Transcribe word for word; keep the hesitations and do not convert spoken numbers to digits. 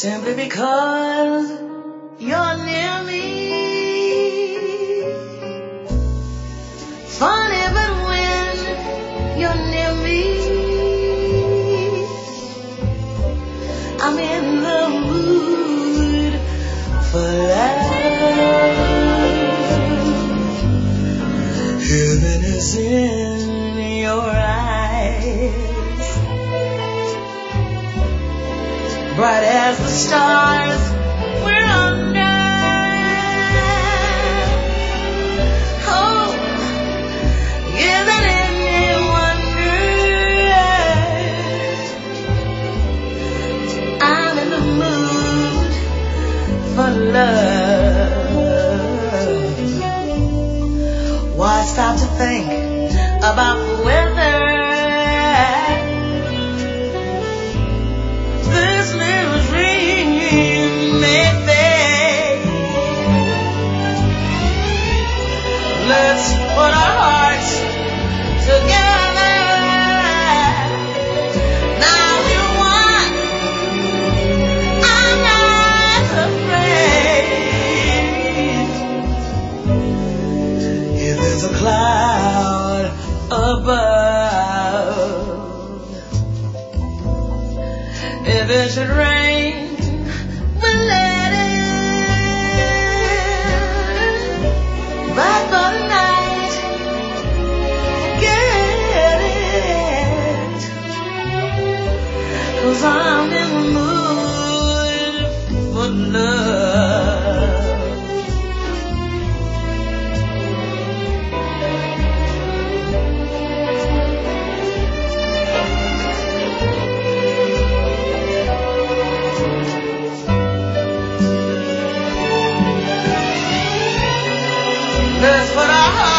simply because you're near me. Funny, but when you're near me, I'm in the mood for love. Heaven is in your eyes, bright as the stars we're under. Oh, isn't any wonder I'm in the mood for love? Why stop to think about the weather? This little dream may fade. Let's put our hearts together. Now we're one. I'm not afraid. If there's a cloud above, if it should rain, we'll let it. Right for the night, get it. 'Cause I'm in the mood for love. Let's put our hearts